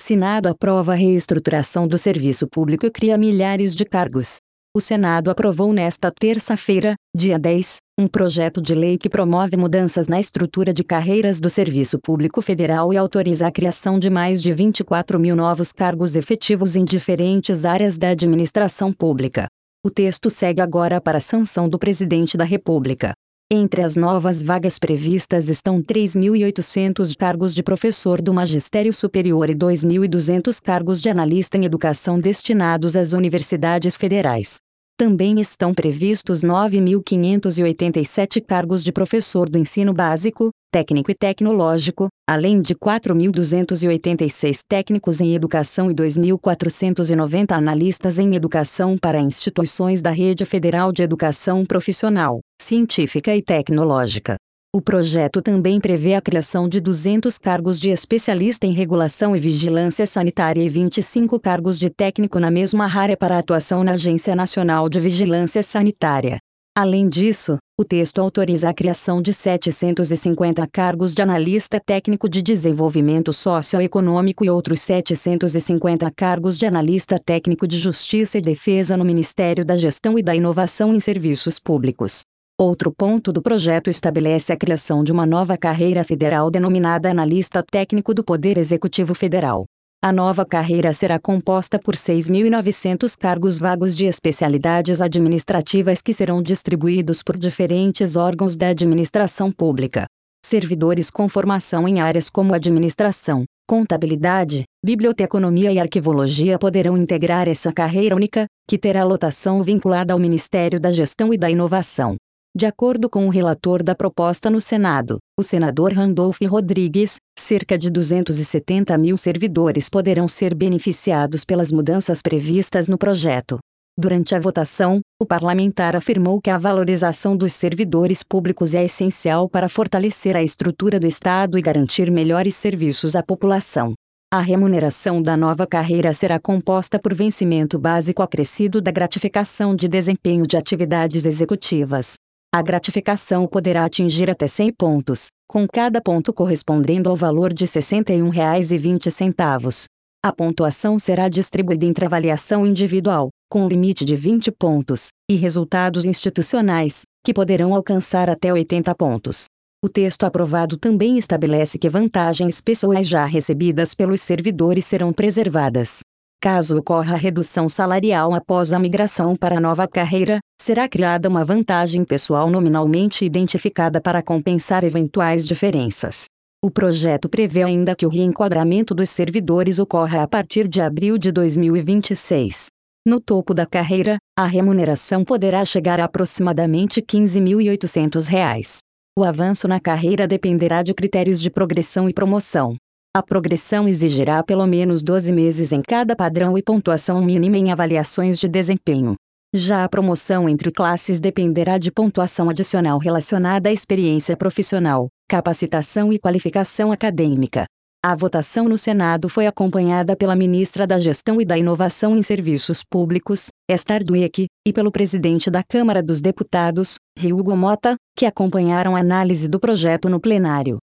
Senado aprova a reestruturação do serviço público e cria milhares de cargos. O Senado aprovou nesta terça-feira, dia 10, um projeto de lei que promove mudanças na estrutura de carreiras do Serviço Público Federal e autoriza a criação de mais de 24 mil novos cargos efetivos em diferentes áreas da administração pública. O texto segue agora para a sanção do Presidente da República. Entre as novas vagas previstas estão 3.800 cargos de professor do magistério superior e 2.200 cargos de analista em educação destinados às universidades federais. Também estão previstos 9.587 cargos de professor do ensino básico, técnico e tecnológico, além de 4.286 técnicos em educação e 2.490 analistas em educação para instituições da Rede Federal de Educação Profissional, Científica e Tecnológica. O projeto também prevê a criação de 200 cargos de especialista em regulação e vigilância sanitária e 25 cargos de técnico na mesma área para atuação na Agência Nacional de Vigilância Sanitária. Além disso, o texto autoriza a criação de 750 cargos de analista técnico de desenvolvimento socioeconômico e outros 750 cargos de analista técnico de justiça e defesa no Ministério da Gestão e da Inovação em Serviços Públicos. Outro ponto do projeto estabelece a criação de uma nova carreira federal denominada Analista Técnico do Poder Executivo Federal. A nova carreira será composta por 6.900 cargos vagos de especialidades administrativas que serão distribuídos por diferentes órgãos da administração pública. Servidores com formação em áreas como administração, contabilidade, biblioteconomia e arquivologia poderão integrar essa carreira única, que terá lotação vinculada ao Ministério da Gestão e da Inovação. De acordo com o relator da proposta no Senado, o senador Randolph Rodrigues, cerca de 270 mil servidores poderão ser beneficiados pelas mudanças previstas no projeto. Durante a votação, o parlamentar afirmou que a valorização dos servidores públicos é essencial para fortalecer a estrutura do Estado e garantir melhores serviços à população. A remuneração da nova carreira será composta por vencimento básico acrescido da gratificação de desempenho de atividades executivas. A gratificação poderá atingir até 100 pontos, com cada ponto correspondendo ao valor de R$ 61,20. A pontuação será distribuída entre avaliação individual, com limite de 20 pontos, e resultados institucionais, que poderão alcançar até 80 pontos. O texto aprovado também estabelece que vantagens pessoais já recebidas pelos servidores serão preservadas. Caso ocorra redução salarial após a migração para a nova carreira, será criada uma vantagem pessoal nominalmente identificada para compensar eventuais diferenças. O projeto prevê ainda que o reenquadramento dos servidores ocorra a partir de abril de 2026. No topo da carreira, a remuneração poderá chegar a aproximadamente R$ 15.800. O avanço na carreira dependerá de critérios de progressão e promoção. A progressão exigirá pelo menos 12 meses em cada padrão e pontuação mínima em avaliações de desempenho. Já a promoção entre classes dependerá de pontuação adicional relacionada à experiência profissional, capacitação e qualificação acadêmica. A votação no Senado foi acompanhada pela ministra da Gestão e da Inovação em Serviços Públicos, Esther Dweck, e pelo presidente da Câmara dos Deputados, Hugo Mota, que acompanharam a análise do projeto no plenário.